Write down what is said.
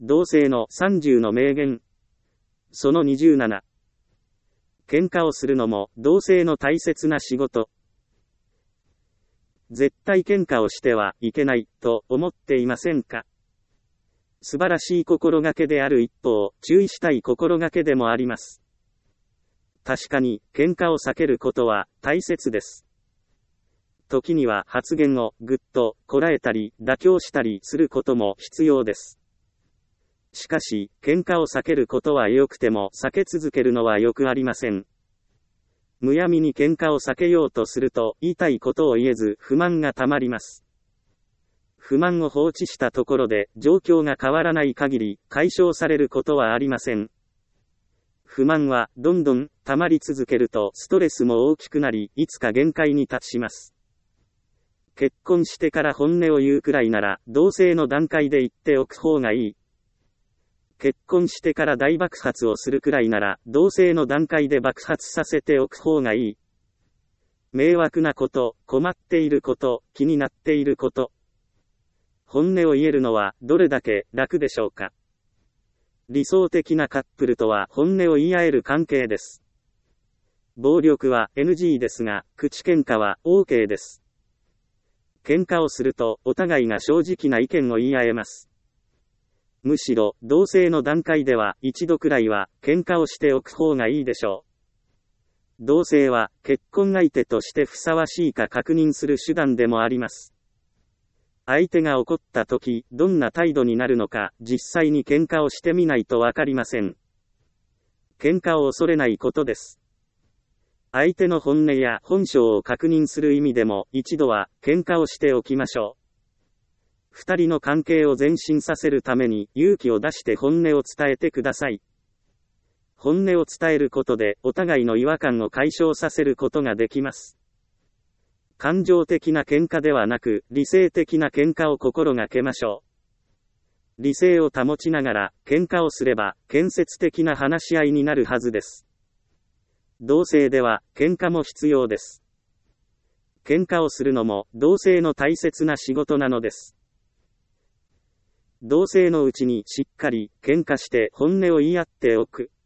同性の30の名言。その27。喧嘩をするのも同性の大切な仕事。絶対喧嘩をしてはいけないと思っていませんか？素晴らしい心がけである一方、注意したい心がけでもあります。確かに、喧嘩を避けることは大切です。時には発言をぐっとこらえたり妥協したりすることも必要です。しかし、喧嘩を避けることは良くても避け続けるのはよくありません。むやみに喧嘩を避けようとすると言いたいことを言えず不満がたまります。不満を放置したところで状況が変わらない限り解消されることはありません。不満はどんどん溜まり続けるとストレスも大きくなり、いつか限界に達します。結婚してから本音を言うくらいなら同棲の段階で言っておく方がいい。結婚してから大爆発をするくらいなら同棲の段階で爆発させておく方がいい。迷惑なこと、困っていること、気になっていること。本音を言えるのはどれだけ楽でしょうか。理想的なカップルとは本音を言い合える関係です。暴力は NG ですが、口喧嘩は OK です。喧嘩をするとお互いが正直な意見を言い合えます。むしろ同棲の段階では一度くらいは喧嘩をしておく方がいいでしょう。同棲は結婚相手としてふさわしいか確認する手段でもあります。相手が怒った時どんな態度になるのか実際に喧嘩をしてみないとわかりません。喧嘩を恐れないことです。相手の本音や本性を確認する意味でも一度は喧嘩をしておきましょう。二人の関係を前進させるために勇気を出して本音を伝えてください。本音を伝えることでお互いの違和感を解消させることができます。感情的な喧嘩ではなく理性的な喧嘩を心がけましょう。理性を保ちながら喧嘩をすれば建設的な話し合いになるはずです。同棲では喧嘩も必要です。喧嘩をするのも同棲の大切な仕事なのです。同棲のうちにしっかり喧嘩して本音を言い合っておく。